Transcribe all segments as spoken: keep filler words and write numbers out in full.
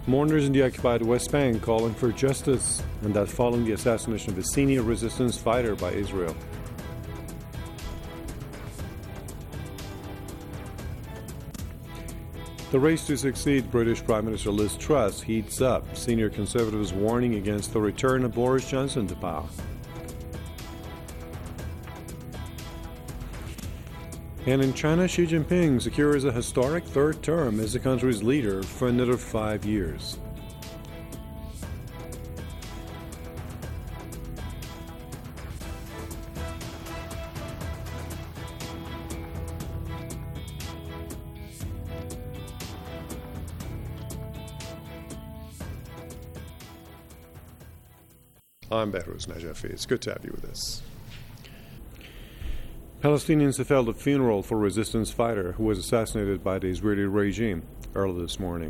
Mourners in the occupied West Bank calling for justice, and that following the assassination of a senior resistance fighter by Israel. The race to succeed British Prime Minister Liz Truss heats up. Senior Conservatives warning against the return of Boris Johnson to power. And in China, Xi Jinping secures a historic third term as the country's leader for another five years. I'm Behruz Najafi. It's good to have you with us. Palestinians have held a funeral for a resistance fighter who was assassinated by the Israeli regime early this morning.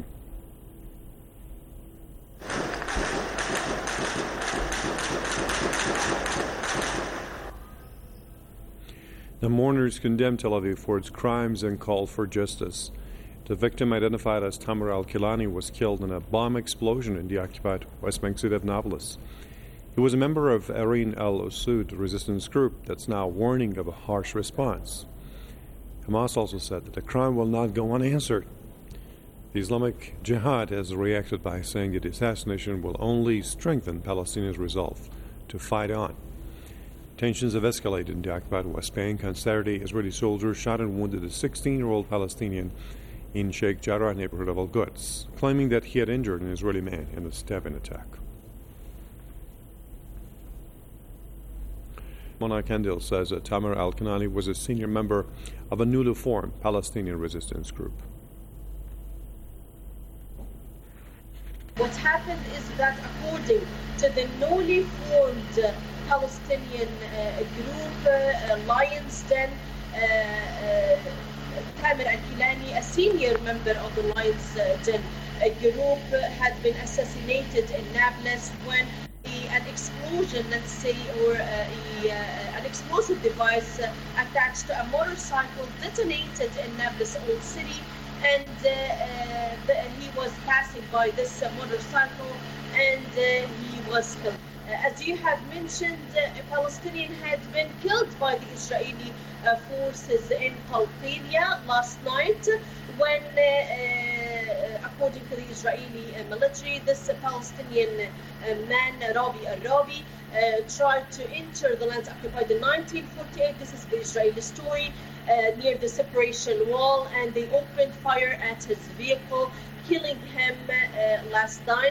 The mourners condemned Tel Aviv for its crimes and called for justice. The victim, identified as Tamer al-Kilani, was killed in a bomb explosion in the occupied West Bank city of Nablus. He was a member of Arin al-Usud, a resistance group that's now warning of a harsh response. Hamas also said that the crime will not go unanswered. The Islamic Jihad has reacted by saying that the assassination will only strengthen Palestinians' resolve to fight on. Tensions have escalated in the occupied West Bank. On Saturday, Israeli soldiers shot and wounded a sixteen-year-old Palestinian in Sheikh Jarrah neighborhood of Al-Quds, claiming that he had injured an Israeli man in a stabbing attack. Mona Kendall says that Tamer al-Kilani was a senior member of a newly formed Palestinian resistance group. What happened is that according to the newly formed uh, Palestinian uh, group, uh, Lions Den, uh, uh, Tamer al-Kilani, a senior member of the Lions Den uh, group, uh, had been assassinated in Nablus when an explosion, let's say, or uh, a, uh, an explosive device uh, attached to a motorcycle detonated in Nablus Old City, and uh, uh, the, he was passing by this uh, motorcycle, and uh, he was killed. Uh, as you have mentioned, uh, a Palestinian had been killed by the Israeli uh, forces in Qalqilia last night when, uh, uh, according to the Israeli uh, military, this uh, Palestinian uh, man, Rabi al-Rabi, uh, tried to enter the lands occupied in nineteen forty-eight. This is the Israeli story, uh, near the separation wall, and they opened fire at his vehicle, killing him uh, last night.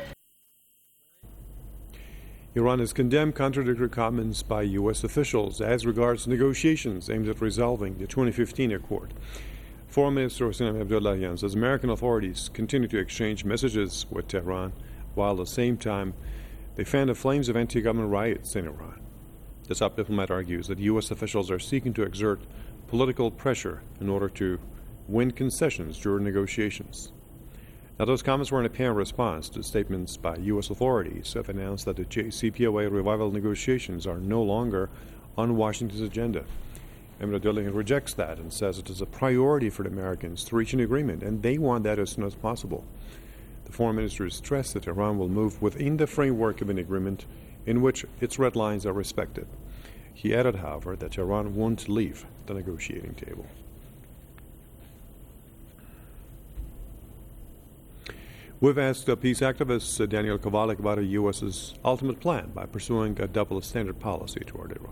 Iran has condemned contradictory comments by U S officials as regards negotiations aimed at resolving the twenty fifteen accord. Foreign Minister Hossein Abdullahian says American authorities continue to exchange messages with Tehran, while at the same time they fan the flames of anti-government riots in Iran. The top diplomat argues that U S officials are seeking to exert political pressure in order to win concessions during negotiations. Now, those comments were in apparent response to statements by U S authorities who have announced that the J C P O A revival negotiations are no longer on Washington's agenda. Emir Abdullahian rejects that and says it is a priority for the Americans to reach an agreement, and they want that as soon as possible. The foreign minister stressed that Iran will move within the framework of an agreement in which its red lines are respected. He added, however, that Iran won't leave the negotiating table. We've asked uh, peace activist uh, Daniel Kovalik about the U S's ultimate plan by pursuing a double standard policy toward Iran.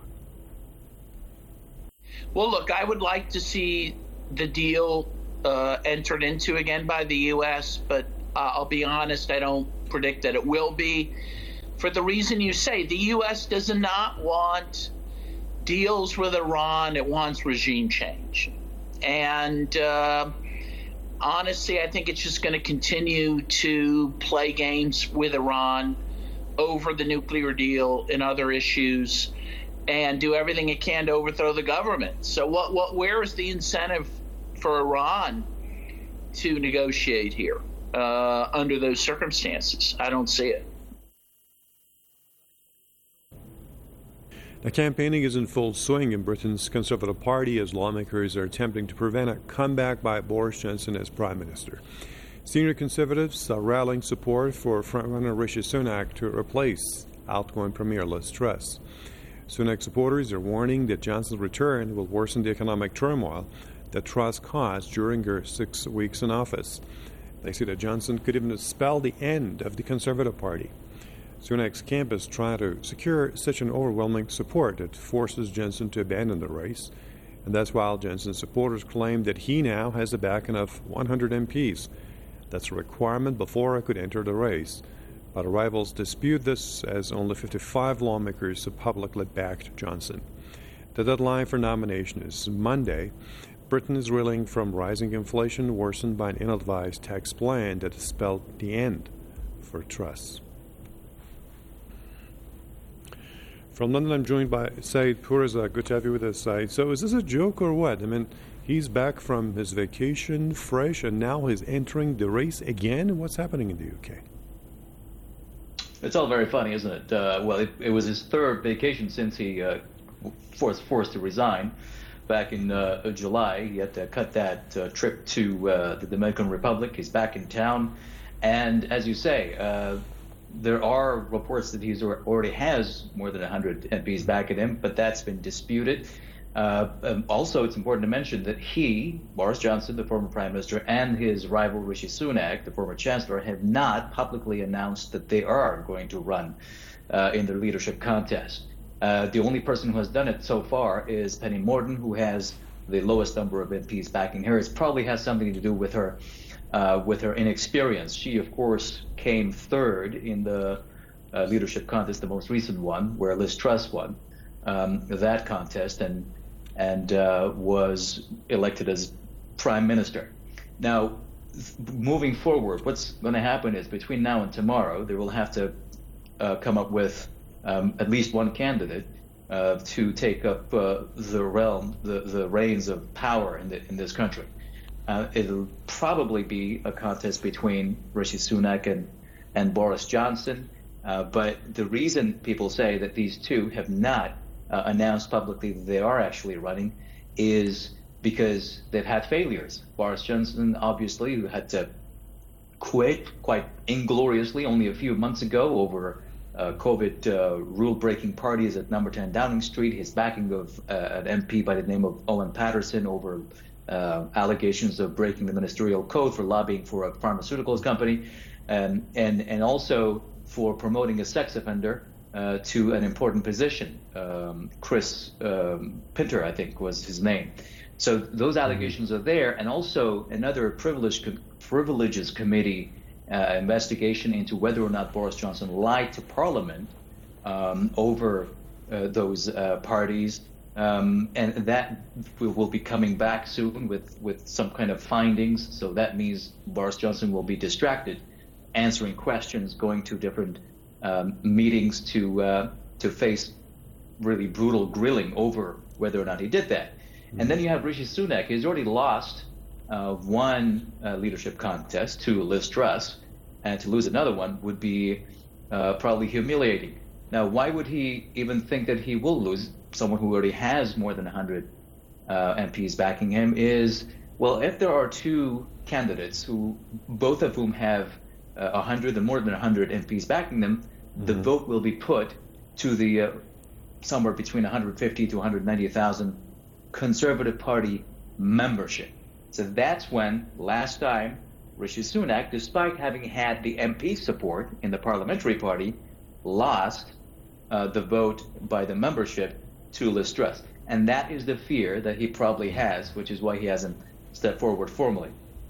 Well, look, I would like to see the deal uh, entered into again by the U S, but uh, I'll be honest, I don't predict that it will be. For the reason you say, the U S does not want deals with Iran, it wants regime change. And uh, honestly, I think it's just going to continue to play games with Iran over the nuclear deal and other issues and do everything it can to overthrow the government. So what, what, where is the incentive for Iran to negotiate here uh, under those circumstances? I don't see it. The campaigning is in full swing in Britain's Conservative Party as lawmakers are attempting to prevent a comeback by Boris Johnson as Prime Minister. Senior Conservatives are rallying support for frontrunner Rishi Sunak to replace outgoing Premier Liz Truss. Sunak supporters are warning that Johnson's return will worsen the economic turmoil that Truss caused during her six weeks in office. They say that Johnson could even spell the end of the Conservative Party. Sunak's camp is trying to secure such an overwhelming support that forces Johnson to abandon the race. And that's while Johnson's supporters claim that he now has the backing of one hundred M Ps. That's a requirement before I could enter the race. But rivals dispute this, as only fifty-five lawmakers have publicly backed Johnson. The deadline for nomination is Monday. Britain is reeling from rising inflation worsened by an ill-advised tax plan that has spelled the end for Truss. From London, I'm joined by Saeed Pourreza. Good to have you with us, Saeed. So is this a joke or what? I mean, he's back from his vacation fresh, and now he's entering the race again? What's happening in the U K? It's all very funny, isn't it? Uh, well, it, it was his third vacation since he uh, was forced to resign back in uh, July. He had to cut that uh, trip to uh, the Dominican Republic. He's back in town. And as you say, uh, there are reports that he already has more than one hundred M Ps backing him, but that's been disputed. Uh, um, also, it's important to mention that he, Boris Johnson, the former prime minister, and his rival Rishi Sunak, the former chancellor, have not publicly announced that they are going to run uh, in the leadership contest. Uh, the only person who has done it so far is Penny Mordaunt, who has the lowest number of M Ps backing her. It probably has something to do with her uh, with her inexperience. She, of course, came third in the uh, leadership contest, the most recent one, where Liz Truss won um, that contest, and and uh, was elected as prime minister. Now, moving forward, what's going to happen is between now and tomorrow, they will have to uh, come up with um, at least one candidate uh, to take up uh, the realm, the, the reins of power in, the, in this country. Uh, it'll probably be a contest between Rishi Sunak and, and Boris Johnson. Uh, but the reason people say that these two have not Uh, announced publicly that they are actually running is because they've had failures. Boris Johnson, obviously, who had to quit quite ingloriously only a few months ago over uh, COVID uh, rule-breaking parties at number ten Downing Street, his backing of uh, an M P by the name of Owen Patterson over uh, allegations of breaking the ministerial code for lobbying for a pharmaceuticals company, um, and, and also for promoting a sex offender Uh, to an important position. Um, Chris um, Pinter, I think, was his name. So those allegations are there, and also another privilege, privileges committee uh, investigation into whether or not Boris Johnson lied to Parliament um, over uh, those uh, parties, um, and that will be coming back soon with, with some kind of findings. So that means Boris Johnson will be distracted, answering questions, going to different Um, meetings to uh, to face really brutal grilling over whether or not he did that. Mm-hmm. And then you have Rishi Sunak. He's already lost uh, one uh, leadership contest to Liz Truss, and to lose another one would be uh, probably humiliating. Now, why would he even think that he will lose someone who already has more than one hundred uh, M Ps backing him? Is, well, if there are two candidates who, both of whom have uh, one hundred and more than one hundred M Ps backing them, the mm-hmm. vote will be put to the uh, somewhere between one hundred fifty to one hundred ninety thousand Conservative Party membership. So that's when last time Rishi Sunak, despite having had the M P support in the parliamentary party, lost uh, the vote by the membership to Liz Truss. And that is the fear that he probably has, which is why he hasn't stepped forward formally.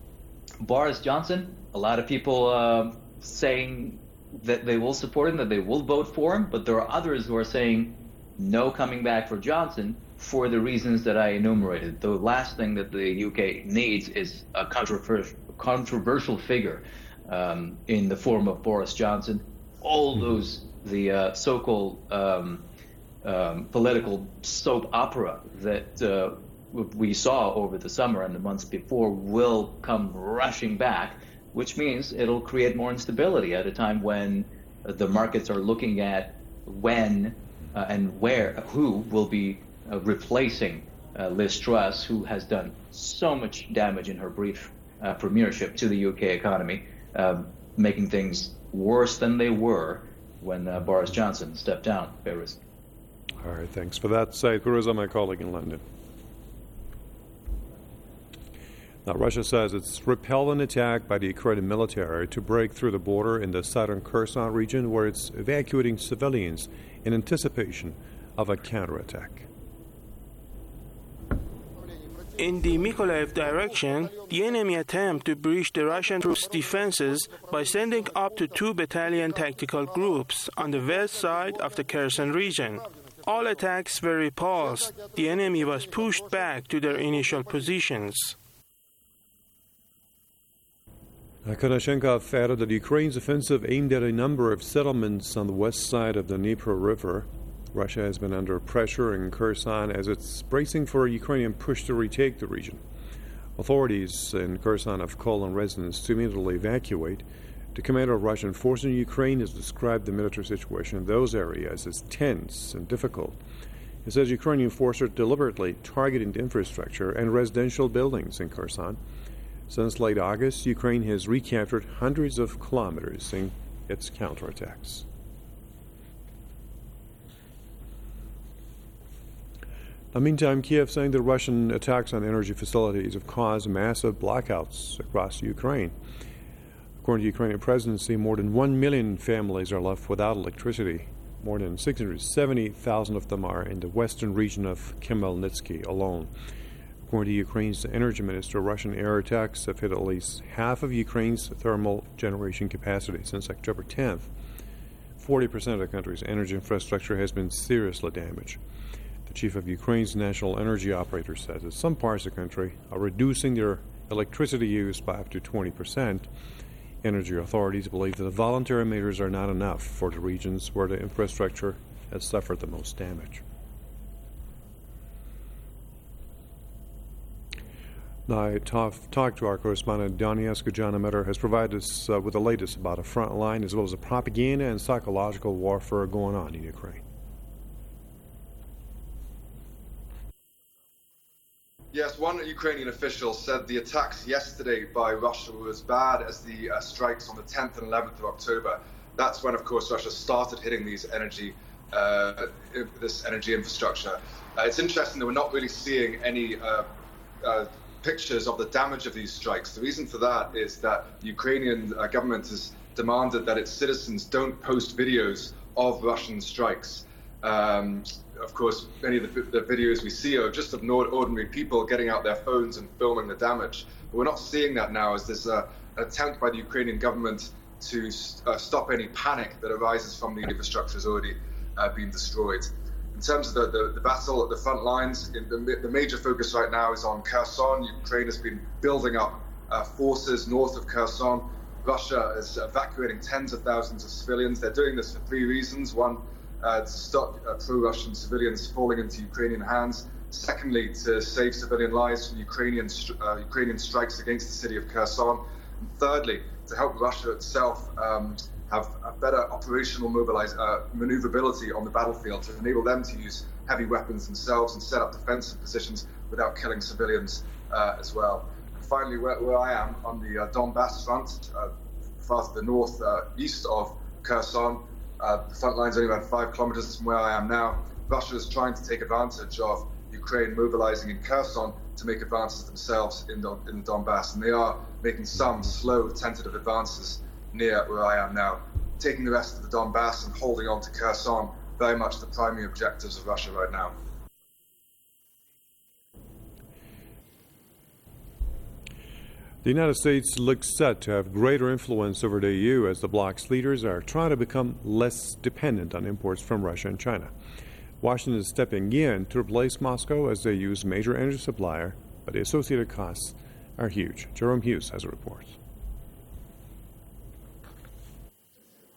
Boris Johnson, a lot of people uh, saying that they will support him, that they will vote for him, but there are others who are saying no coming back for Johnson for the reasons that I enumerated. The last thing that the U K needs is a controversial, controversial figure um, in the form of Boris Johnson. All those, the uh, so-called um, um, political soap opera that uh, we saw over the summer and the months before will come rushing back, which means it'll create more instability at a time when the markets are looking at when uh, and where, who will be uh, replacing uh, Liz Truss, who has done so much damage in her brief uh, premiership to the U K economy, uh, making things worse than they were when uh, Boris Johnson stepped down. Beirut. All right, thanks for that. Saeed Qureshi, my colleague in London. Now, Russia says it's repelled an attack by the Ukrainian military to break through the border in the southern Kherson region, where it's evacuating civilians in anticipation of a counterattack. In the Mykolaiv direction, the enemy attempt to breach the Russian troops' defenses by sending up to two battalion tactical groups on the west side of the Kherson region. All attacks were repulsed. The enemy was pushed back to their initial positions. Konashenkov added that Ukraine's offensive aimed at a number of settlements on the west side of the Dnieper River. Russia has been under pressure in Kherson as it's bracing for a Ukrainian push to retake the region. Authorities in Kherson have called on residents to immediately evacuate. The commander of Russian forces in Ukraine has described the military situation in those areas as tense and difficult. He says Ukrainian forces are deliberately targeting the infrastructure and residential buildings in Kherson. Since late August, Ukraine has recaptured hundreds of kilometers in its counterattacks. In the meantime, Kiev saying that Russian attacks on energy facilities have caused massive blackouts across Ukraine. According to the Ukrainian presidency, more than one million families are left without electricity. More than six hundred seventy thousand of them are in the western region of Khmelnytsky alone. According to Ukraine's energy minister, Russian air attacks have hit at least half of Ukraine's thermal generation capacity since October tenth. forty percent of the country's energy infrastructure has been seriously damaged. The chief of Ukraine's national energy operator says that some parts of the country are reducing their electricity use by up to twenty percent. Energy authorities believe that the voluntary measures are not enough for the regions where the infrastructure has suffered the most damage. Now, I talk, talked to our correspondent, Donetsk. John Emitter has provided us uh, with the latest about a front line as well as the propaganda and psychological warfare going on in Ukraine. Yes, one Ukrainian official said the attacks yesterday by Russia were as bad as the uh, strikes on the tenth and eleventh of October. That's when, of course, Russia started hitting these energy, uh, this energy infrastructure. Uh, it's interesting that we're not really seeing any uh, uh, pictures of the damage of these strikes. The reason for that is that the Ukrainian uh, government has demanded that its citizens don't post videos of Russian strikes. Um, of course, many of the, the videos we see are just of ordinary people getting out their phones and filming the damage. But we're not seeing that now, as there's uh, an attempt by the Ukrainian government to uh, stop any panic that arises from the infrastructure has already uh, been destroyed. In terms of the, the, the battle at the front lines, in the, the major focus right now is on Kherson. Ukraine has been building up uh, forces north of Kherson. Russia is evacuating tens of thousands of civilians. They're doing this for three reasons. One, uh, to stop uh, pro-Russian civilians falling into Ukrainian hands. Secondly, to save civilian lives from Ukrainian, uh, Ukrainian strikes against the city of Kherson. And thirdly, to help Russia itself um, have a better operational mobilize, uh, maneuverability on the battlefield to enable them to use heavy weapons themselves and set up defensive positions without killing civilians uh, as well. And finally, where, where I am on the uh, Donbass front, uh, far to the north uh, east of Kherson, uh, the front line's only about five kilometers from where I am now. Russia is trying to take advantage of Ukraine mobilizing in Kherson to make advances themselves in the, in the Donbass, and they are making some slow, tentative advances near where I am now. Taking the rest of the Donbass and holding on to Kherson, very much the primary objectives of Russia right now. The United States looks set to have greater influence over the E U as the bloc's leaders are trying to become less dependent on imports from Russia and China. Washington is stepping in to replace Moscow as they use major energy supplier, but the associated costs are huge. Jerome Hughes has a report.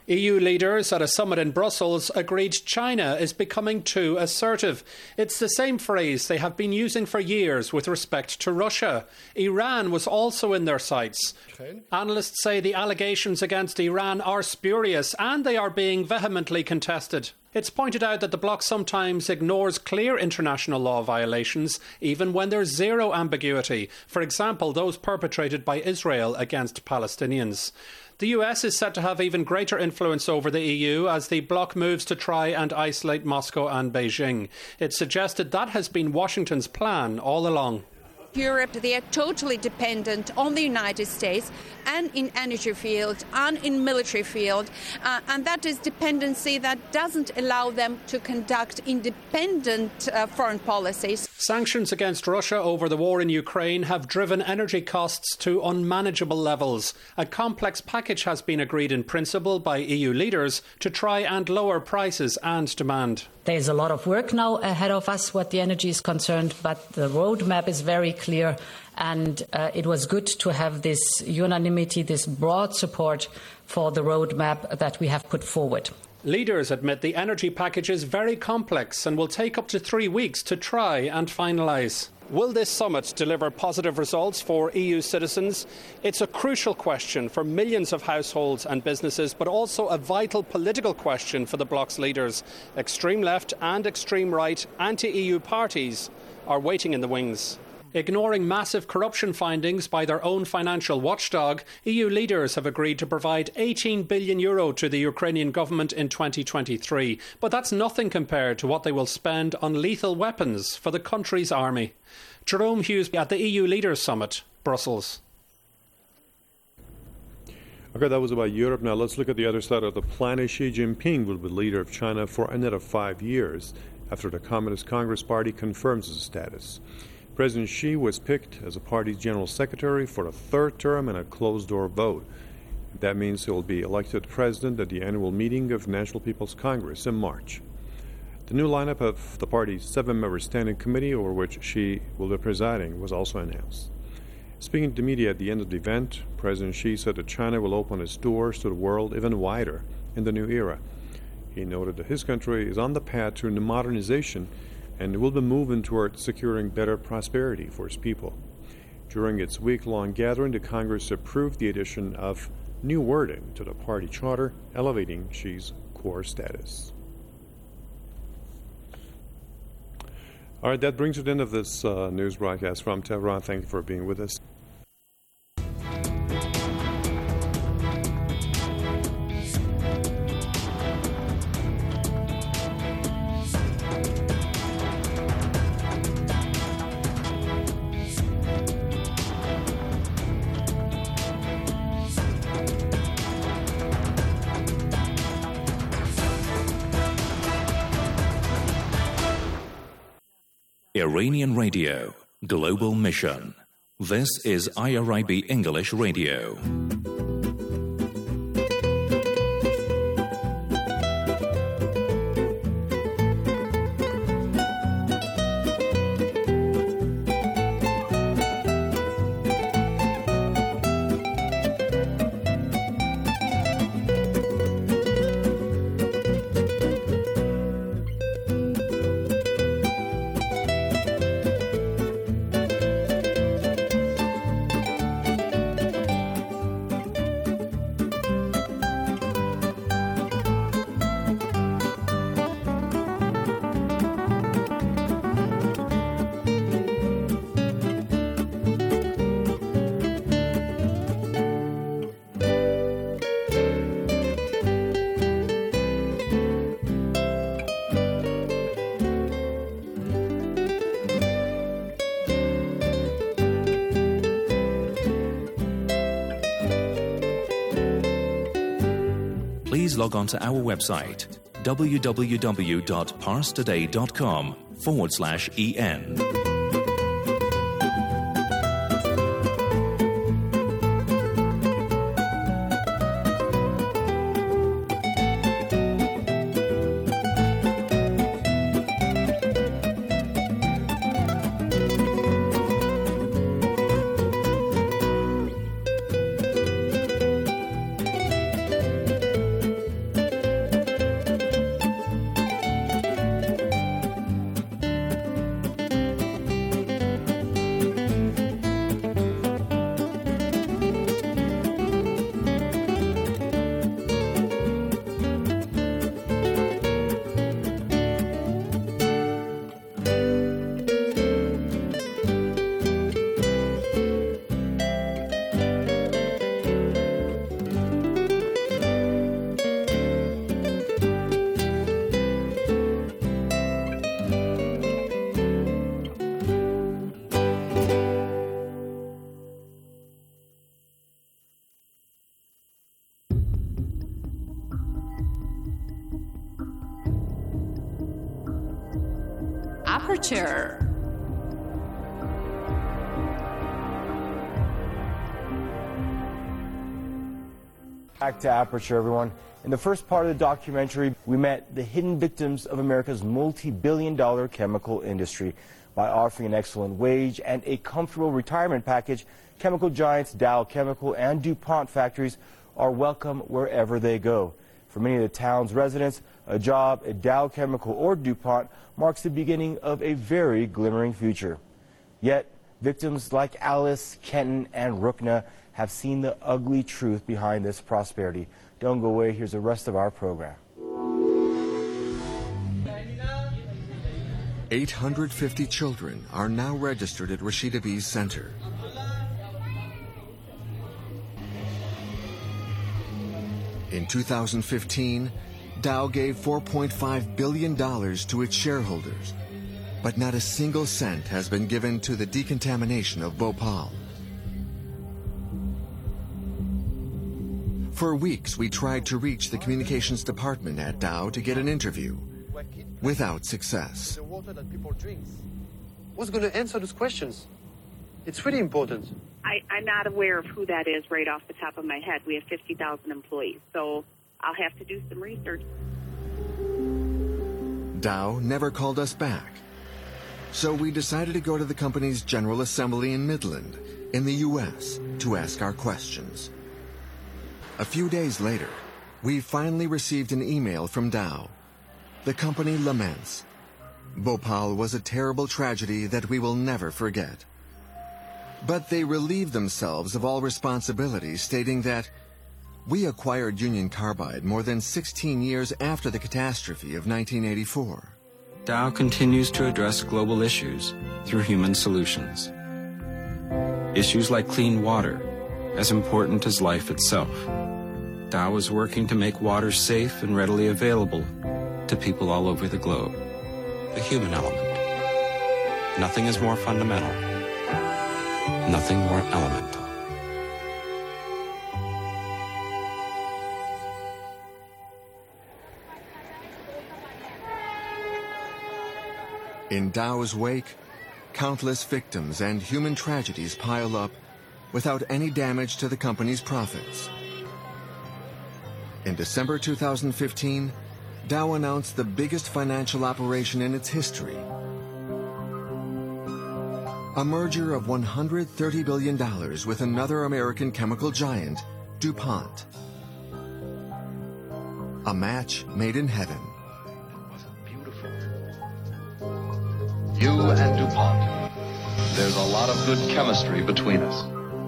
E U leaders at a summit in Brussels agreed China is becoming too assertive. It's the same phrase they have been using for years with respect to Russia. Iran was also in their sights. Okay. Analysts say the allegations against Iran are spurious and they are being vehemently contested. It's pointed out that the bloc sometimes ignores clear international law violations, even when there's zero ambiguity. For example, those perpetrated by Israel against Palestinians. The U S is set to have even greater influence over the E U as the bloc moves to try and isolate Moscow and Beijing. It's suggested that has been Washington's plan all along. Europe, they are totally dependent on the United States and in energy field and in military field, uh, and that is dependency that doesn't allow them to conduct independent uh, foreign policies. Sanctions against Russia over the war in Ukraine have driven energy costs to unmanageable levels. A complex package has been agreed in principle by E U leaders to try and lower prices and demand. There's a lot of work now ahead of us what the energy is concerned, but the roadmap is very clear, and uh, it was good to have this unanimity, this broad support for the roadmap that we have put forward. Leaders admit the energy package is very complex and will take up to three weeks to try and finalise. Will this summit deliver positive results for E U citizens? It's a crucial question for millions of households and businesses, but also a vital political question for the bloc's leaders. Extreme left and extreme right anti-E U parties are waiting in the wings. Ignoring massive corruption findings by their own financial watchdog, E U leaders have agreed to provide eighteen billion euro to the Ukrainian government in twenty twenty-three. But that's nothing compared to what they will spend on lethal weapons for the country's army. Jerome Hughes at the E U Leaders Summit, Brussels. Okay, that was about Europe. Now let's look at the other side of the planet. Xi Jinping will be leader of China for another five years after the Communist Congress Party confirms his status. President Xi was picked as the party's general secretary for a third term in a closed-door vote. That means he will be elected president at the annual meeting of National People's Congress in March. The new lineup of the party's seven-member standing committee, over which Xi will be presiding, was also announced. Speaking to the media at the end of the event, President Xi said that China will open its doors to the world even wider in the new era. He noted that his country is on the path to modernization and will be moving toward securing better prosperity for its people. During its week-long gathering, the Congress approved the addition of new wording to the party charter, elevating Xi's core status. All right, that brings to the end of this uh, news broadcast from Tehran. Thank you for being with us. Iranian Radio, Global Mission. This is I R I B English Radio. Please log on to our website, www.parstoday.com forward slash EN. Aperture. Back to Aperture, everyone. In the first part of the documentary, we met the hidden victims of America's multi-billion dollar chemical industry. By offering an excellent wage and a comfortable retirement package, chemical giants Dow Chemical and DuPont factories are welcome wherever they go. For many of the town's residents, a job at Dow Chemical or DuPont marks the beginning of a very glimmering future. Yet, victims like Alice, Kenton, and Rukna have seen the ugly truth behind this prosperity. Don't go away. Here's the rest of our program. eight hundred fifty children are now registered at Rashida B's center. In two thousand fifteen, Dow gave four point five billion dollars to its shareholders, but not a single cent has been given to the decontamination of Bhopal. For weeks, we tried to reach the communications department at Dow to get an interview, without success. The water that people drink. Who's going to answer those questions? It's really important. I, I'm not aware of who that is right off the top of my head. We have fifty thousand employees, so I'll have to do some research. Dow never called us back. So we decided to go to the company's General Assembly in Midland, in the U S, to ask our questions. A few days later, we finally received an email from Dow. The company laments. Bhopal was a terrible tragedy that we will never forget. But they relieved themselves of all responsibility, stating that we acquired Union Carbide more than sixteen years after the catastrophe of nineteen eighty-four. Dow continues to address global issues through human solutions. Issues like clean water, as important as life itself. Dow is working to make water safe and readily available to people all over the globe. The human element. Nothing is more fundamental. Nothing more elemental. In Dow's wake, countless victims and human tragedies pile up without any damage to the company's profits. In December two thousand fifteen, Dow announced the biggest financial operation in its history. A merger of one hundred thirty billion dollars with another American chemical giant, DuPont. A match made in heaven. You and DuPont. There's a lot of good chemistry between us.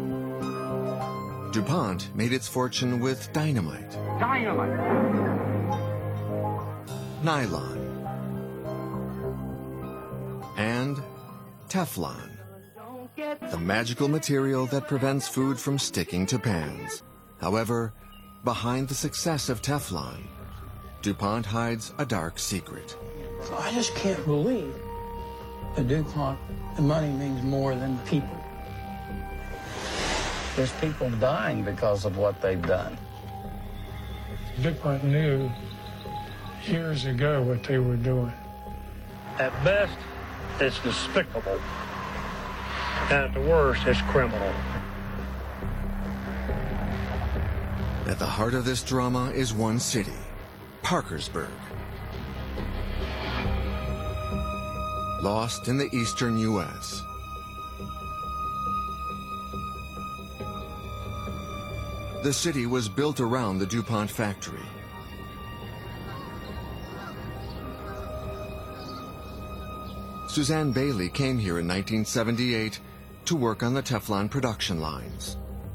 DuPont made its fortune with dynamite. Dynamite! Nylon. And Teflon. The magical material that prevents food from sticking to pans. However, behind the success of Teflon, DuPont hides a dark secret. So I just can't believe that DuPont, the money means more than the people. There's people dying because of what they've done. DuPont knew years ago what they were doing. At best, it's despicable. And at the worst, it's criminal. At the heart of this drama is one city, Parkersburg. Lost in the eastern U S The city was built around the DuPont factory. Suzanne Bailey came here in nineteen seventy-eight to work on the Teflon production lines.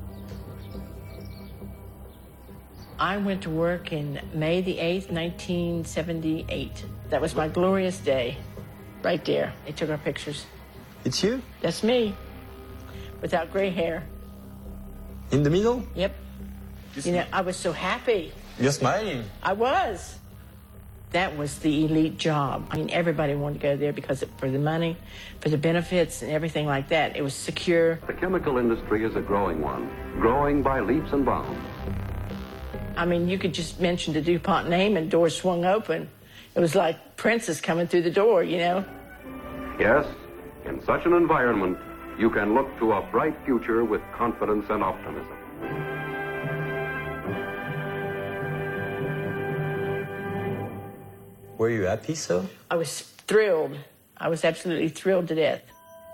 I went to work in May the eighth, nineteen seventy-eight. That was my glorious day. Right there. They took our pictures. It's you? That's me. Without gray hair. In the middle? Yep. You know, I was so happy. You're smiling. I was. That was the elite job. I mean, everybody wanted to go there because of, for the money, for the benefits and everything like that. It was secure. The chemical industry is a growing one, growing by leaps and bounds. I mean, you could just mention the DuPont name and doors swung open. It was like Princess coming through the door, you know. Yes, in such an environment, you can look to a bright future with confidence and optimism. Were you happy, so? I was thrilled. I was absolutely thrilled to death.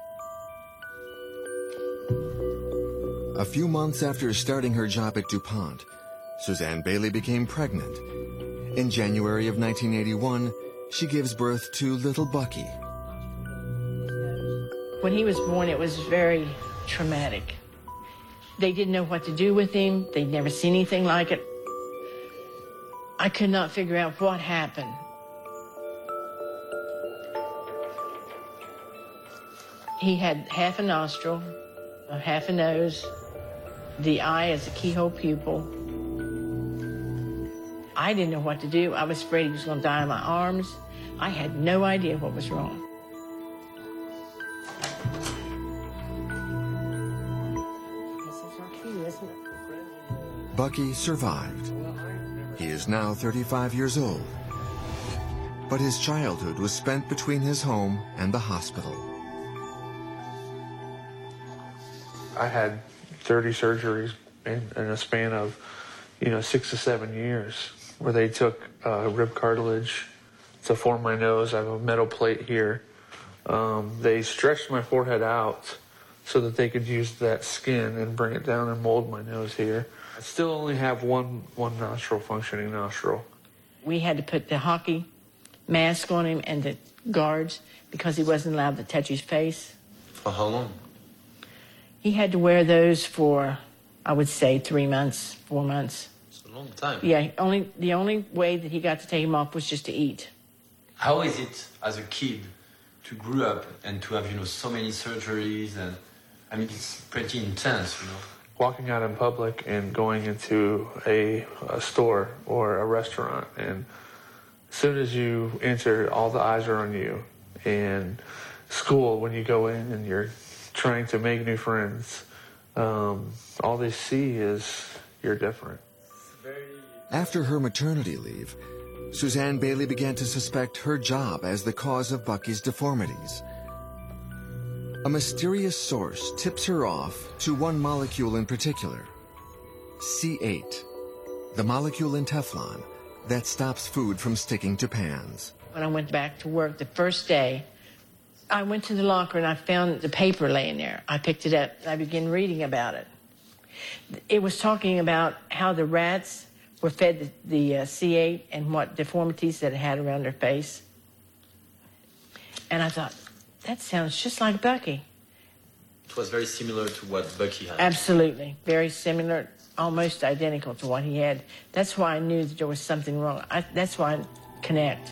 A few months after starting her job at DuPont, Suzanne Bailey became pregnant. In January of nineteen eighty-one, she gives birth to little Bucky. When he was born, it was very traumatic. They didn't know what to do with him. They'd never seen anything like it. I could not figure out what happened. He had half a nostril, half a nose, the eye as a keyhole pupil. I didn't know what to do. I was afraid he was going to die in my arms. I had no idea what was wrong. Bucky survived. He is now thirty-five years old. But his childhood was spent between his home and the hospital. I had thirty surgeries in, in a span of, you know, six to seven years, where they took uh, rib cartilage to form my nose. I have a metal plate here. Um, they stretched my forehead out so that they could use that skin and bring it down and mold my nose here. I still only have one one nostril, functioning nostril. We had to put the hockey mask on him and the guards because he wasn't allowed to touch his face. For how long? He had to wear those for, I would say, three months, four months. It's a long time. Yeah, only the only way that he got to take him off was just to eat. How is it as a kid to grow up and to have, you know, so many surgeries? And I mean, it's pretty intense, you know. Walking out in public and going into a, a store or a restaurant, and as soon as you enter, all the eyes are on you. And school, when you go in and you're trying to make new friends, um, all they see is you're different. After her maternity leave, Suzanne Bailey began to suspect her job as the cause of Bucky's deformities. A mysterious source tips her off to one molecule in particular, C eight, the molecule in Teflon that stops food from sticking to pans. When I went back to work the first day, I went to the locker and I found the paper laying there. I picked it up and I began reading about it. It was talking about how the rats were fed the, the uh, C eight and what deformities that it had around their face. And I thought, that sounds just like Bucky. It was very similar to what Bucky had. Absolutely. Very similar, almost identical to what he had. That's why I knew that there was something wrong. I, that's why I connect.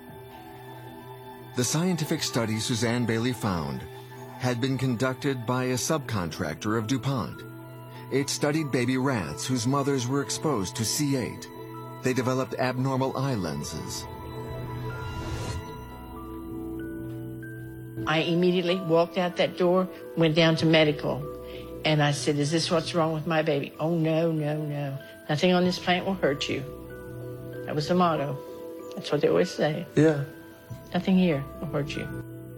The scientific study Suzanne Bailey found had been conducted by a subcontractor of DuPont. It studied baby rats whose mothers were exposed to C eight. They developed abnormal eye lenses. I immediately walked out that door, went down to medical, and I said, is this what's wrong with my baby? Oh, no, no, no. Nothing on this plant will hurt you. That was the motto. That's what they always say. Yeah. Nothing here will hurt you.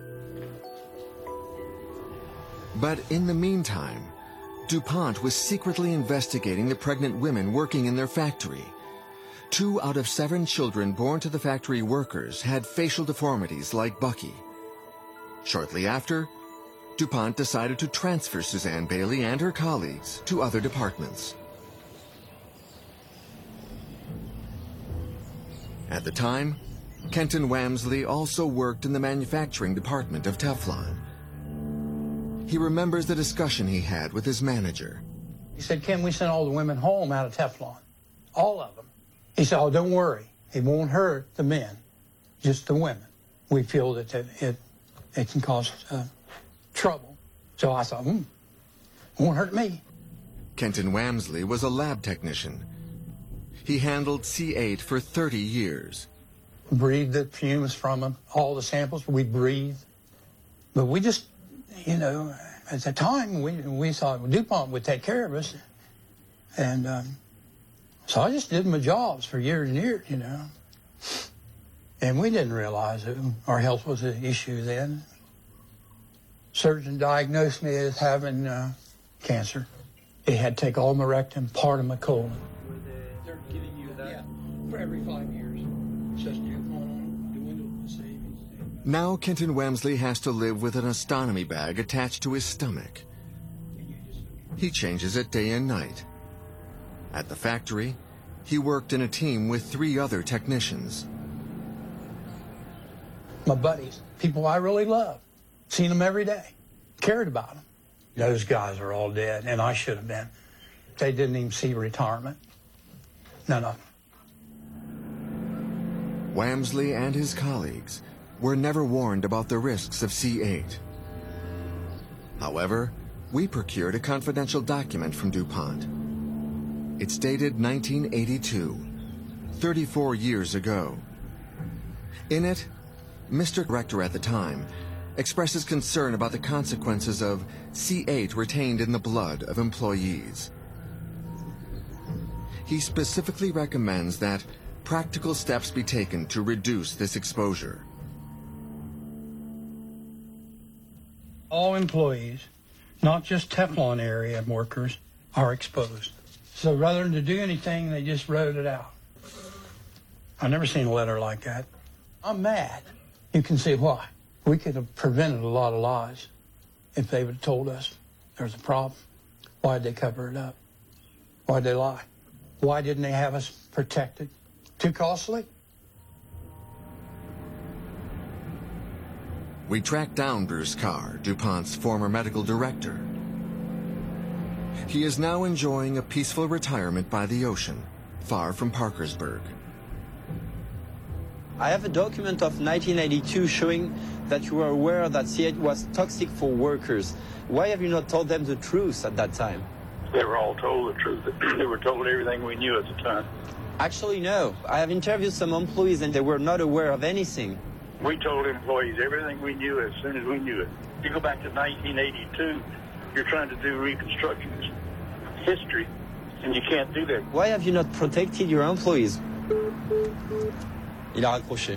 But in the meantime, DuPont was secretly investigating the pregnant women working in their factory. Two out of seven children born to the factory workers had facial deformities like Bucky. Shortly after, DuPont decided to transfer Suzanne Bailey and her colleagues to other departments. At the time, Kenton Wamsley also worked in the manufacturing department of Teflon. He remembers the discussion he had with his manager. He said, can we send all the women home out of Teflon? All of them. He said, oh, don't worry. It won't hurt the men, just the women. We feel that it, it, it can cause uh, trouble. So I thought, hmm, won't hurt me. Kenton Wamsley was a lab technician. He handled C eight for thirty years. Breathed the fumes from them, all the samples we breathed. But we just, you know, at the time, we, we thought well, DuPont would take care of us. And um, so I just did my jobs for years and years, you know. And we didn't realize that our health was an issue then. Surgeon diagnosed me as having uh, cancer. They had to take all my rectum, part of my colon. They're giving you that yeah, for every five years. It's just you on the window of the savings. Now Kenton Wamsley has to live with an ostomy bag attached to his stomach. He changes it day and night. At the factory, he worked in a team with three other technicians. My buddies, people I really love, seen them every day, cared about them. Those guys are all dead, and I should have been. They didn't even see retirement. None of them. Wamsley and his colleagues were never warned about the risks of C eight. However, we procured a confidential document from DuPont. It's dated nineteen eighty-two, thirty-four years ago. In it, Mister Rector at the time expresses concern about the consequences of C eight retained in the blood of employees. He specifically recommends that practical steps be taken to reduce this exposure. All employees, not just Teflon area workers, are exposed. So rather than to do anything, they just wrote it out. I've never seen a letter like that. I'm mad. You can see why. We could have prevented a lot of lies if they would have told us there's a problem. Why'd they cover it up? Why'd they lie? Why didn't they have us protected? Too costly? We tracked down Bruce Carr, DuPont's former medical director. He is now enjoying a peaceful retirement by the ocean, far from Parkersburg. I have a document of nineteen eighty-two showing that you were aware that C eight was toxic for workers. Why have you not told them the truth at that time? They were all told the truth. They were told everything we knew at the time. Actually, no. I have interviewed some employees and they were not aware of anything. We told employees everything we knew as soon as we knew it. You go back to nineteen eighty-two, you're trying to do reconstruction history, and you can't do that. Why have you not protected your employees? Il a raccroché.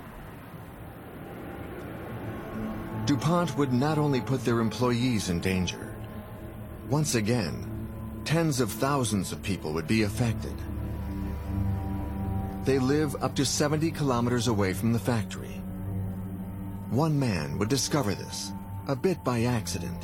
DuPont would not only put their employees in danger. Once again, tens of thousands of people would be affected. They live up to seventy kilometers away from the factory. One man would discover this, a bit by accident.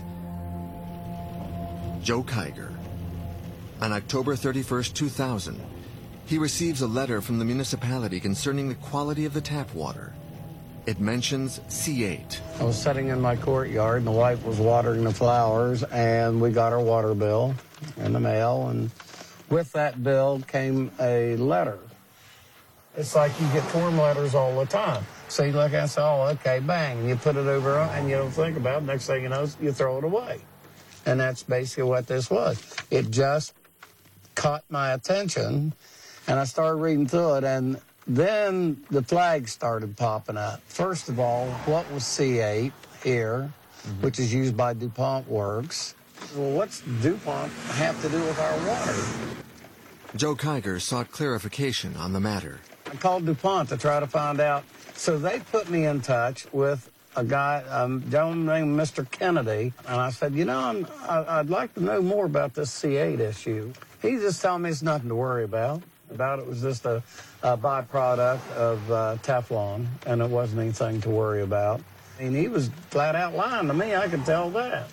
Joe Kiger. On October thirty-first, two thousand, he receives a letter from the municipality concerning the quality of the tap water. It mentions C eight. I was sitting in my courtyard, and the wife was watering the flowers, and we got our water bill in the mail, and with that bill came a letter. It's like you get form letters all the time. So you look and say, oh, okay, bang, and you put it over, and you don't think about it. Next thing you know, you throw it away. And that's basically what this was. It just caught my attention, and I started reading through it, and then the flags started popping up. First of all, what was C eight here, mm-hmm. which is used by DuPont Works? Well, what's DuPont have to do with our water? Joe Kiger sought clarification on the matter. I called DuPont to try to find out. So they put me in touch with a guy, um, gentleman named Mister Kennedy, and I said, you know, I'm, I, I'd like to know more about this C eight issue. He just told me it's nothing to worry about. About it was just a, a byproduct of uh, Teflon, and it wasn't anything to worry about. And he was flat out lying to me, I could tell that.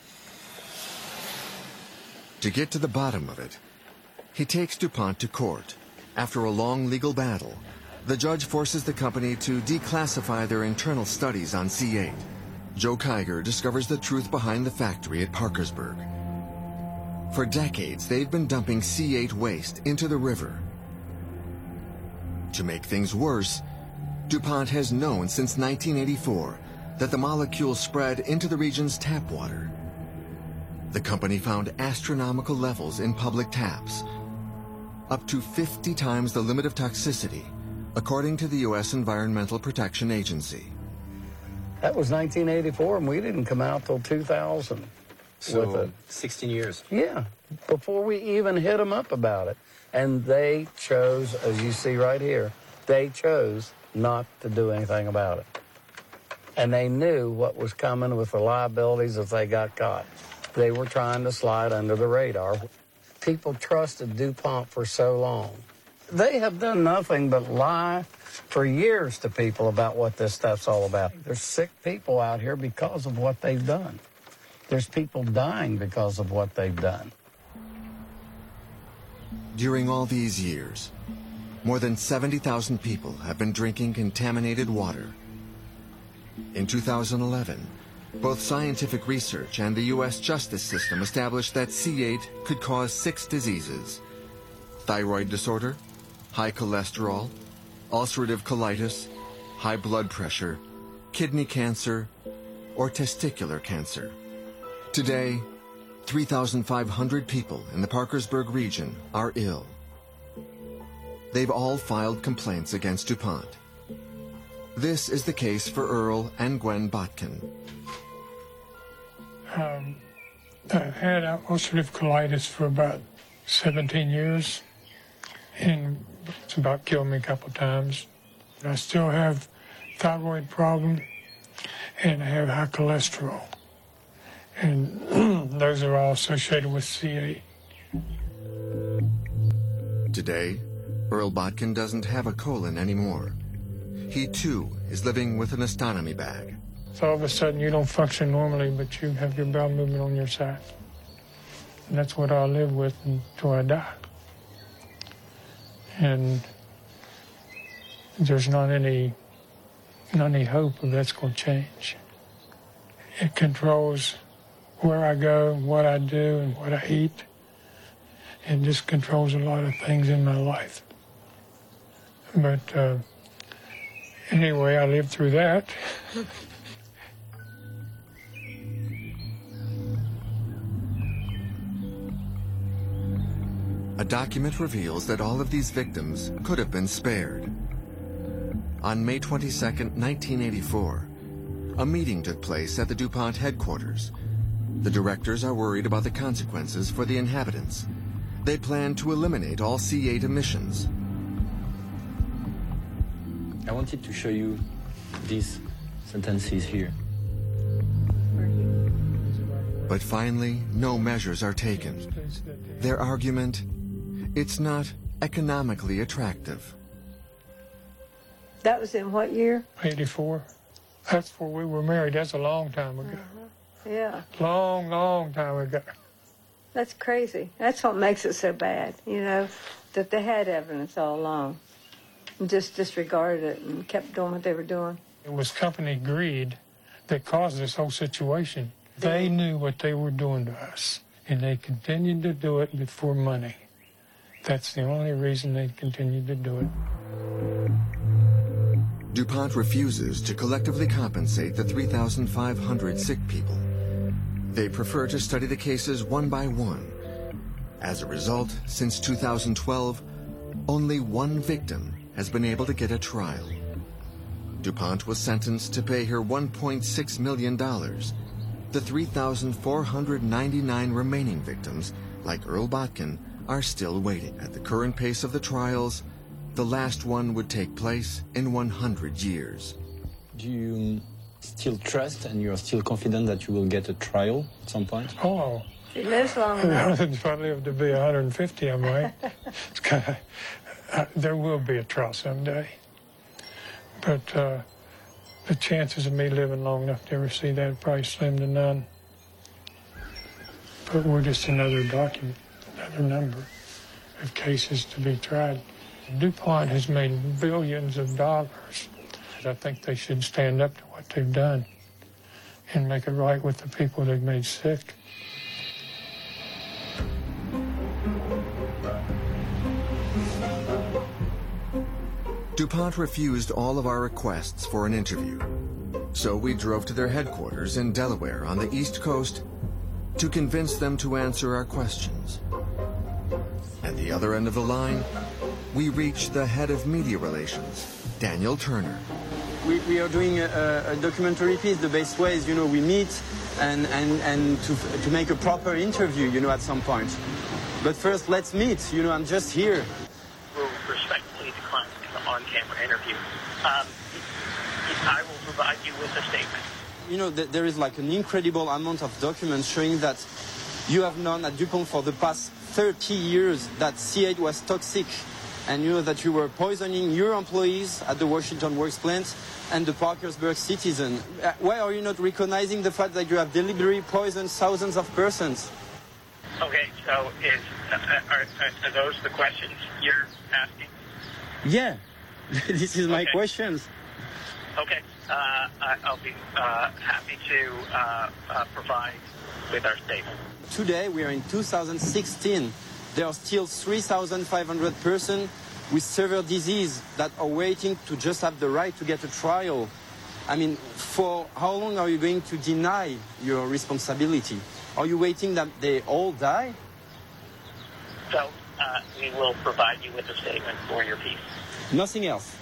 To get to the bottom of it, he takes DuPont to court. After a long legal battle, the judge forces the company to declassify their internal studies on C eight. Joe Kiger discovers the truth behind the factory at Parkersburg. For decades, they've been dumping C eight waste into the river. To make things worse, DuPont has known since nineteen eighty-four that the molecule spread into the region's tap water. The company found astronomical levels in public taps, up to fifty times the limit of toxicity, according to the U S Environmental Protection Agency. That was nineteen eighty-four, and we didn't come out till two thousand. So, with it. sixteen years. Yeah, before we even hit them up about it. And they chose, as you see right here, they chose not to do anything about it. And they knew what was coming with the liabilities if they got caught. They were trying to slide under the radar. People trusted DuPont for so long. They have done nothing but lie for years to people about what this stuff's all about. There's sick people out here because of what they've done. There's people dying because of what they've done. During all these years, more than seventy thousand people have been drinking contaminated water. In two thousand eleven, both scientific research and the U S justice system established that C eight could cause six diseases: thyroid disorder, high cholesterol, ulcerative colitis, high blood pressure, kidney cancer, or testicular cancer. Today, three thousand five hundred people in the Parkersburg region are ill. They've all filed complaints against DuPont. This is the case for Earl and Gwen Botkin. Um, I've had ulcerative colitis for about seventeen years, and it's about killed me a couple times. I still have thyroid problem, and I have high cholesterol, and those are all associated with C eight. Today, Earl Botkin doesn't have a colon anymore. He, too, is living with an ostomy bag. So all of a sudden you don't function normally, but you have your bowel movement on your side. And that's what I'll live with until I die. And there's not any, not any hope of that's going to change. It controls where I go, what I do, and what I eat. It just controls a lot of things in my life. But uh, anyway, I lived through that. A document reveals that all of these victims could have been spared. On May twenty-second, nineteen eighty-four, a meeting took place at the DuPont headquarters. The directors are worried about the consequences for the inhabitants. They plan to eliminate all C eight emissions. I wanted to show you these sentences here. But finally, no measures are taken. Their argument, it's not economically attractive. That was in what year? eighty-four. That's before we were married. That's a long time ago. Uh-huh. Yeah. Long, long time ago. That's crazy. That's what makes it so bad, you know, that they had evidence all along and just disregarded it and kept doing what they were doing. It was company greed that caused this whole situation. They knew what they were doing to us, and they continued to do it for money. That's the only reason they continued to do it. DuPont refuses to collectively compensate the three thousand five hundred sick people. They prefer to study the cases one by one. As a result, since two thousand twelve, only one victim has been able to get a trial. DuPont was sentenced to pay her one point six million dollars. The three thousand four hundred ninety-nine remaining victims, like Earl Botkin, are still waiting. At the current pace of the trials, the last one would take place in one hundred years. Do you still trust and you're still confident that you will get a trial at some point? Oh. If he lives long enough. If I live to be one hundred fifty, I might. It's kind of, uh, there will be a trial someday. But uh, the chances of me living long enough to ever see that are probably slim to none. But we're just another document, another number of cases to be tried. DuPont has made billions of dollars. I think they should stand up to what they've done and make it right with the people they've made sick. DuPont refused all of our requests for an interview. So we drove to their headquarters in Delaware on the East Coast to convince them to answer our questions. At the other end of the line, we reached the head of media relations, Daniel Turner. We, we are doing a, a documentary piece. The best way is, you know, we meet and, and, and to, to make a proper interview, you know, at some point. But first, let's meet. You know, I'm just here. We'll respectfully decline to do an on-camera interview. Um, you I will provide you with a statement. You know, th- there is like an incredible amount of documents showing that you have known at DuPont for the past thirty years that C eight was toxic, and you know that you were poisoning your employees at the Washington Works plant and the Parkersburg citizen. Uh, why are you not recognizing the fact that you have deliberately poisoned thousands of persons? Okay, so is uh, are, are those the questions you're asking? Yeah, this is my okay. questions. Okay, uh, I'll be uh, happy to uh, uh, provide with our statement. Today, we are in two thousand sixteen. There are still three thousand five hundred persons with severe disease that are waiting to just have the right to get a trial. I mean, for how long are you going to deny your responsibility? Are you waiting that they all die? So, uh, we will provide you with a statement for your piece. Nothing else?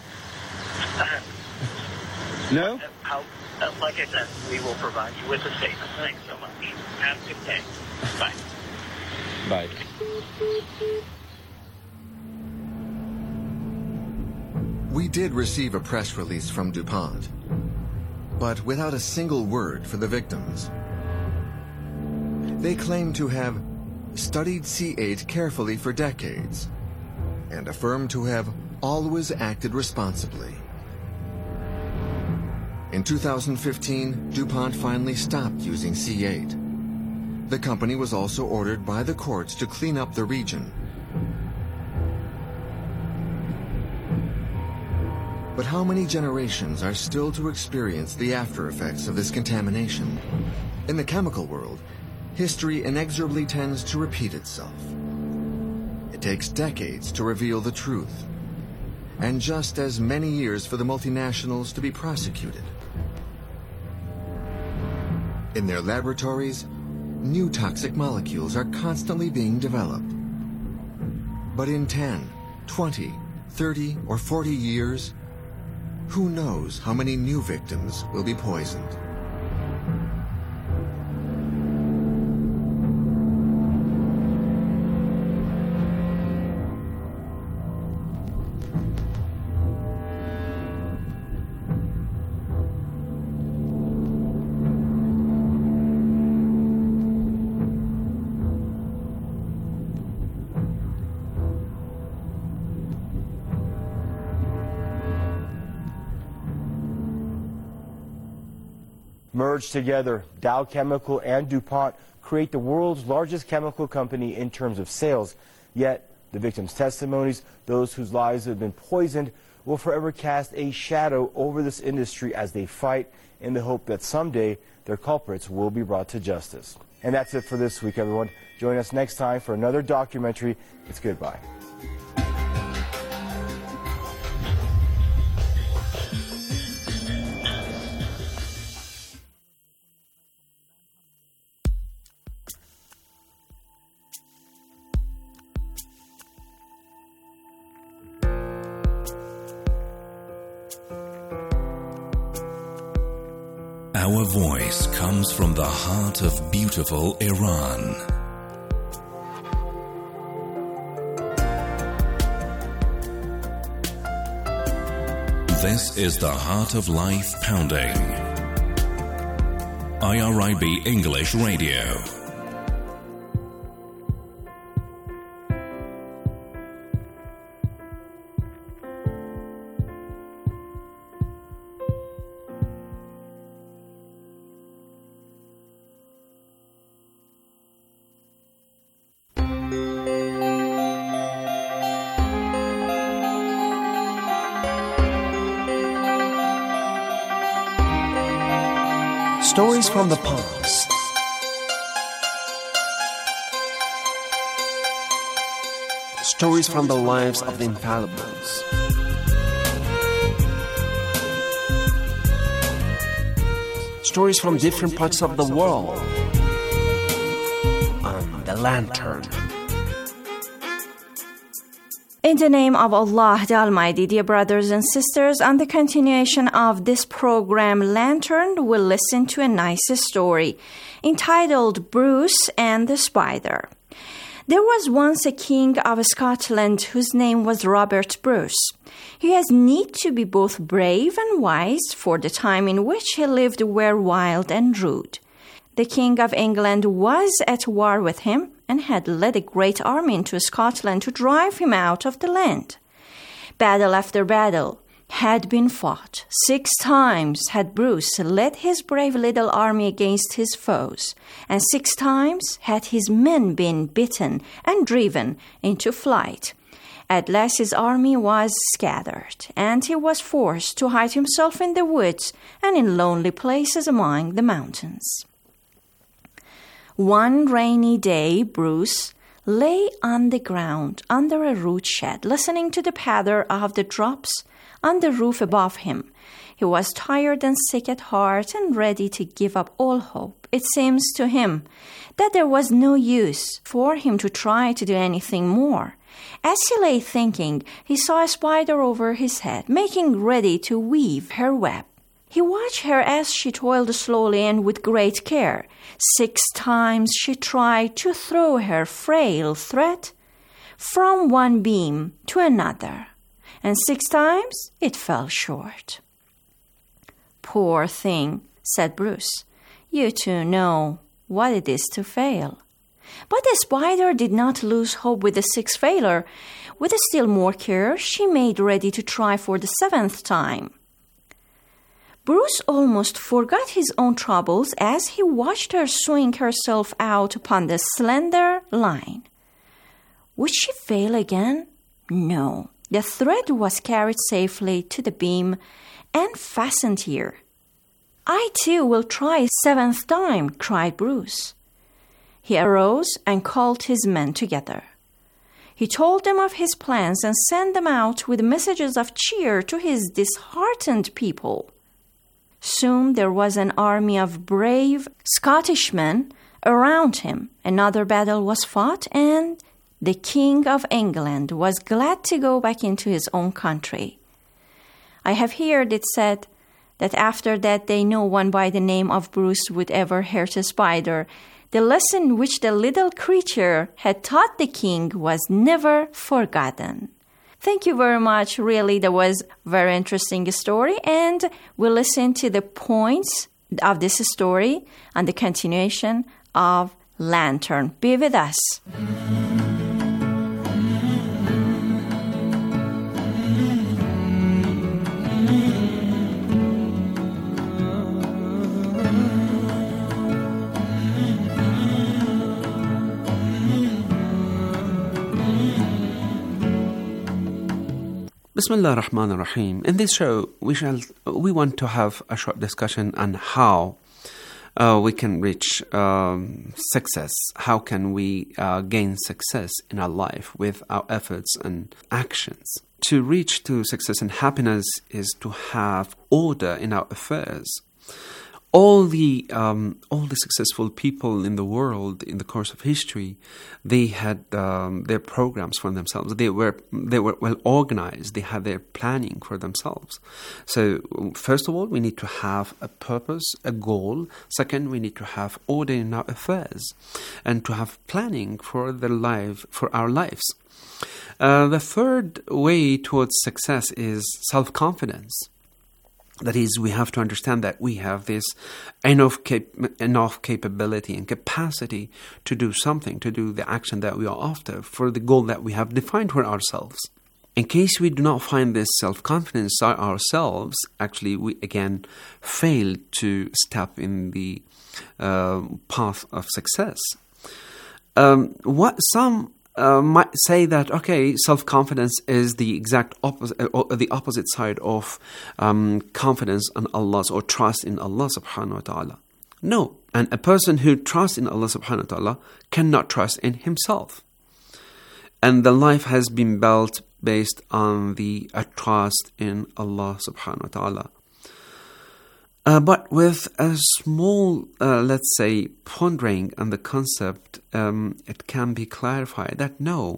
No? Uh, how, uh, like I said, we will provide you with a statement. Thanks so much. Have a good day. Bye. Bye. We did receive a press release from DuPont, but without a single word for the victims. They claim to have studied C eight carefully for decades and affirm to have always acted responsibly. In two thousand fifteen, DuPont finally stopped using C eight. The company was also ordered by the courts to clean up the region. But how many generations are still to experience the after effects of this contamination? In the chemical world, history inexorably tends to repeat itself. It takes decades to reveal the truth, and just as many years for the multinationals to be prosecuted. In their laboratories, new toxic molecules are constantly being developed. But in ten, twenty, thirty, or forty years, who knows how many new victims will be poisoned? Merged together, Dow Chemical and DuPont create the world's largest chemical company in terms of sales. Yet, the victims' testimonies, those whose lives have been poisoned, will forever cast a shadow over this industry as they fight in the hope that someday their culprits will be brought to justice. And that's it for this week, everyone. Join us next time for another documentary. It's goodbye. Our voice comes from the heart of beautiful Iran. This is the Heart of Life Pounding. I R I B English Radio. Stories from the past. Stories from the lives of the infallibles. Stories from different parts of the world. On The Lantern. In the name of Allah the Almighty, dear brothers and sisters, on the continuation of this program, Lantern, we'll listen to a nice story entitled Bruce and the Spider. There was once a king of Scotland whose name was Robert Bruce. He has need to be both brave and wise, for the time in which he lived were wild and rude. The King of England was at war with him and had led a great army into Scotland to drive him out of the land. Battle after battle had been fought. Six times had Bruce led his brave little army against his foes, and six times had his men been beaten and driven into flight. At last his army was scattered, and he was forced to hide himself in the woods and in lonely places among the mountains. One rainy day, Bruce lay on the ground under a root shed, listening to the patter of the drops on the roof above him. He was tired and sick at heart and ready to give up all hope. It seems to him that there was no use for him to try to do anything more. As he lay thinking, he saw a spider over his head, making ready to weave her web. He watched her as she toiled slowly and with great care. Six times she tried to throw her frail thread from one beam to another, and six times it fell short. "Poor thing," said Bruce. "You too know what it is to fail." But the spider did not lose hope with the sixth failure. With still more care, she made ready to try for the seventh time. Bruce almost forgot his own troubles as he watched her swing herself out upon the slender line. Would she fail again? No. The thread was carried safely to the beam and fastened here. "I too will try a seventh time," cried Bruce. He arose and called his men together. He told them of his plans and sent them out with messages of cheer to his disheartened people. Soon there was an army of brave Scottishmen around him. Another battle was fought, and the King of England was glad to go back into his own country. I have heard it said that after that day no one by the name of Bruce would ever hurt a spider. The lesson which the little creature had taught the king was never forgotten. Thank you very much. Really, that was a very interesting story, and we'll listen to the points of this story and the continuation of Lantern. Be with us. Bismillah ar-Rahman ar-Rahim. In this show, we shall we want to have a short discussion on how uh, we can reach um, success. How can we uh, gain success in our life with our efforts and actions? To reach to success and happiness is to have order in our affairs. All the um, all the successful people in the world in the course of history, they had um, their programs for themselves. They were they were well organized. They had their planning for themselves. So first of all, we need to have a purpose, a goal. Second, we need to have order in our affairs, and to have planning for the life for our lives. Uh, the third way towards success is self-confidence. That is, we have to understand that we have this enough cap- enough capability and capacity to do something, to do the action that we are after for the goal that we have defined for ourselves. In case we do not find this self-confidence ourselves, actually we again fail to step in the uh, path of success. Um, what some Uh, might say that, okay, self-confidence is the exact opposite, or the opposite side of um, confidence in Allah or trust in Allah subhanahu wa ta'ala. No, and a person who trusts in Allah subhanahu wa ta'ala cannot trust in himself. And the life has been built based on the uh, trust in Allah subhanahu wa ta'ala. Uh, but with a small, uh, let's say, pondering on the concept, um, it can be clarified that no,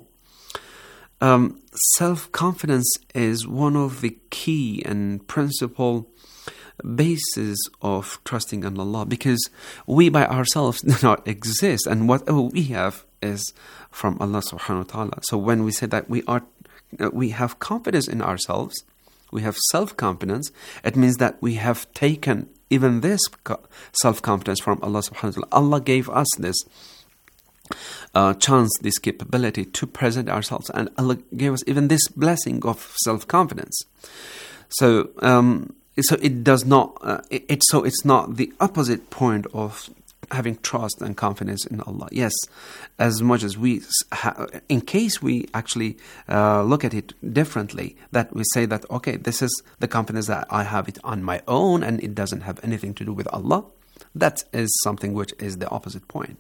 um, self-confidence is one of the key and principal basis of trusting in Allah, because we by ourselves do not exist, and whatever we have is from Allah subhanahu wa ta'ala. So when we say that we are, uh, we have confidence in ourselves, we have self-confidence, it means that we have taken even this self-confidence from Allah subhanahu wa ta'ala. Allah gave us this uh, chance, this capability to present ourselves, and Allah gave us even this blessing of self-confidence. So, um, so it does not. Uh, it, it so it's not the opposite point of having trust and confidence in Allah. Yes, as much as we, ha- in case we actually uh, look at it differently, that we say that, okay, this is the confidence that I have it on my own and it doesn't have anything to do with Allah. That is something which is the opposite point.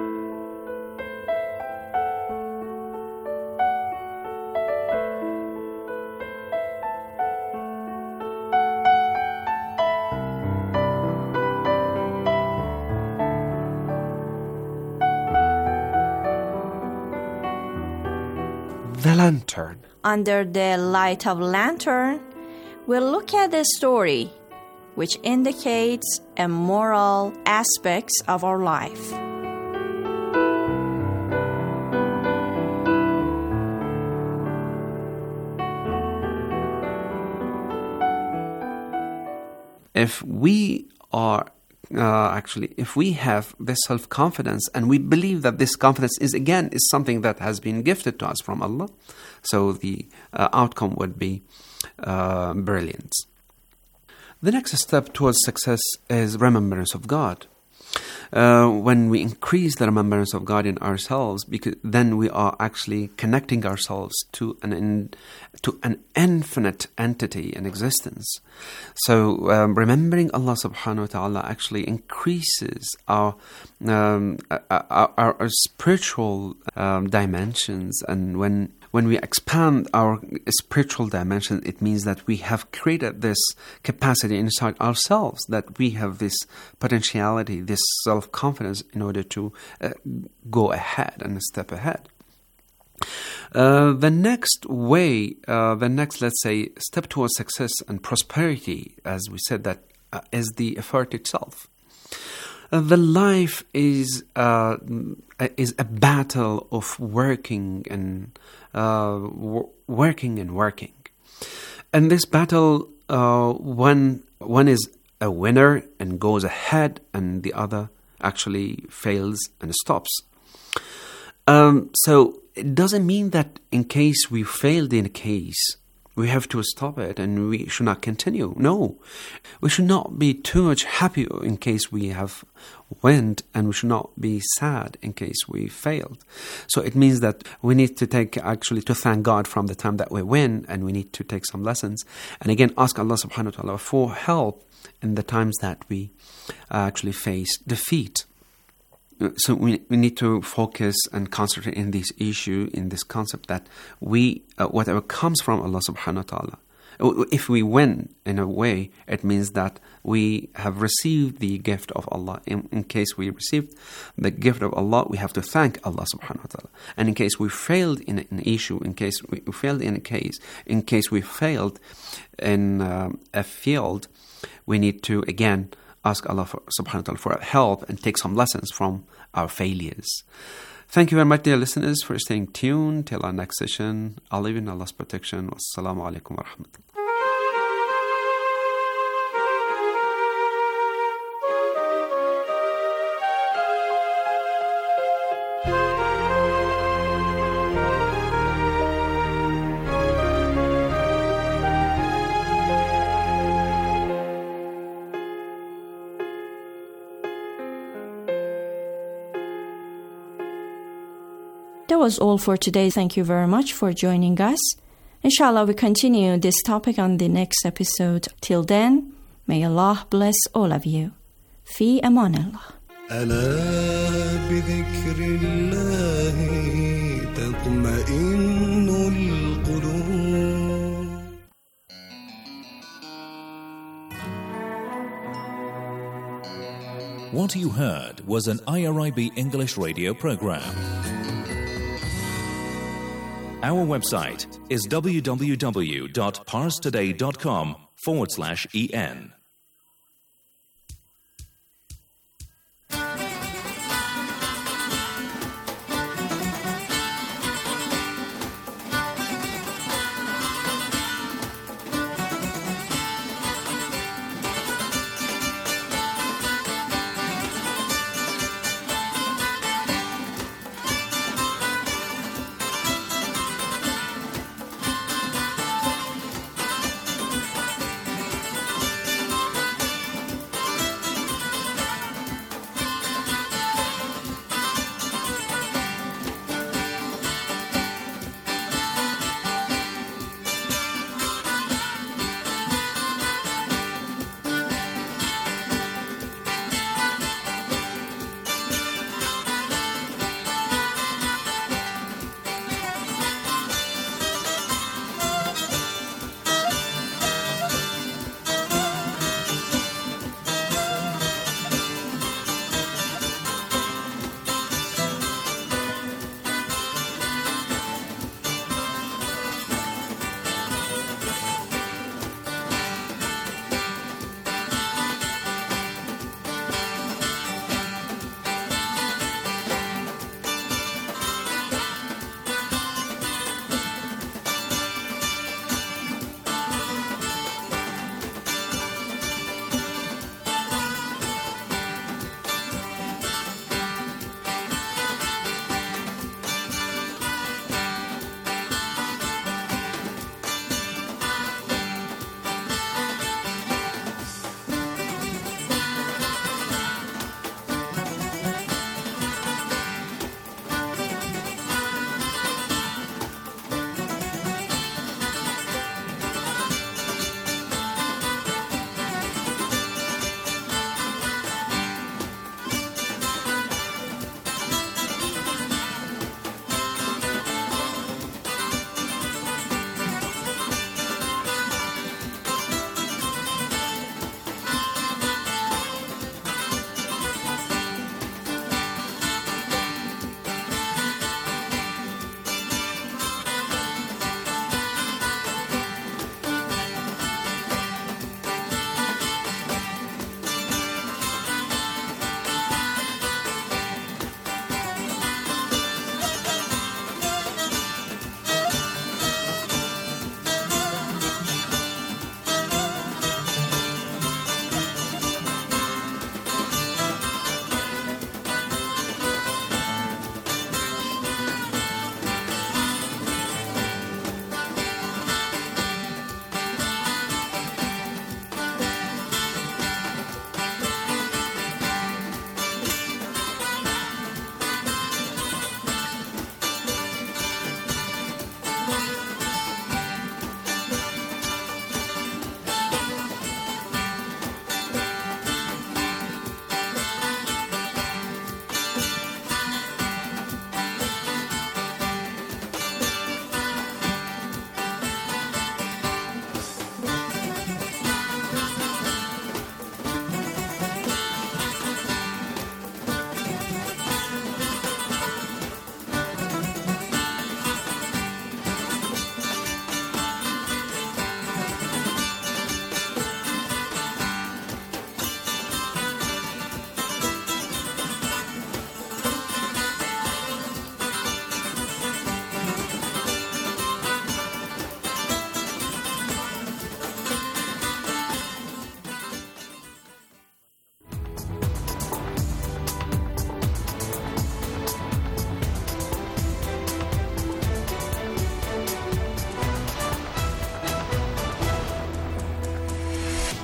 The lantern. Under the light of lantern, we'll look at a story which indicates a moral aspects of our life. If we are Uh, actually, if we have this self-confidence and we believe that this confidence is, again, is something that has been gifted to us from Allah, so the uh, outcome would be uh, brilliant. The next step towards success is remembrance of God. Uh, when we increase the remembrance of God in ourselves, because then we are actually connecting ourselves to an in, to an infinite entity in existence. So um, remembering Allah subhanahu wa ta'ala actually increases our um, our, our, our spiritual um, dimensions, and when When we expand our spiritual dimension, it means that we have created this capacity inside ourselves, that we have this potentiality, this self-confidence in order to uh, go ahead and step ahead. Uh, the next way, uh, the next, let's say, step towards success and prosperity, as we said, that uh, is the effort itself. Uh, the life is uh, is a battle of working and uh, w- working and working, and this battle, uh, one one is a winner and goes ahead, and the other actually fails and stops. Um, so it doesn't mean that in case we failed in a case, we have to stop it and we should not continue. No, we should not be too much happy in case we have won, and we should not be sad in case we failed. So it means that we need to take actually to thank God from the time that we win, and we need to take some lessons. And again, ask Allah subhanahu wa ta'ala for help in the times that we actually face defeat. So we we need to focus and concentrate in this issue, in this concept that we, uh, whatever comes from Allah subhanahu wa ta'ala, if we win in a way, it means that we have received the gift of Allah. In, in case we received the gift of Allah, we have to thank Allah subhanahu wa ta'ala. And in case we failed in an issue, in case we failed in a case, in case we failed in uh, a field, we need to again ask Allah for, subhanahu wa ta'ala for help and take some lessons from our failures. Thank you very much, dear listeners, for staying tuned till our next session. I'll leave you in Allah's protection. Wassalamu alaikum wa rahmatullah. That was all for today. Thank you very much for joining us. Inshallah, we continue this topic on the next episode. Till then, may Allah bless all of you. Fi aman Allah. ألا بذكر الله تطمئن القلوب. What you heard was an I R I B English radio program. Our website is www.parstoday.com forward slash en.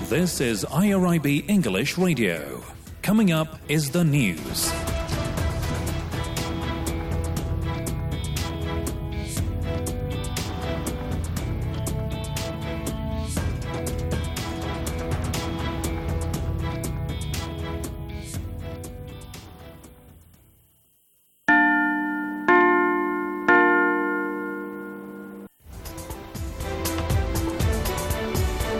This is I R I B English Radio. Coming up is the news.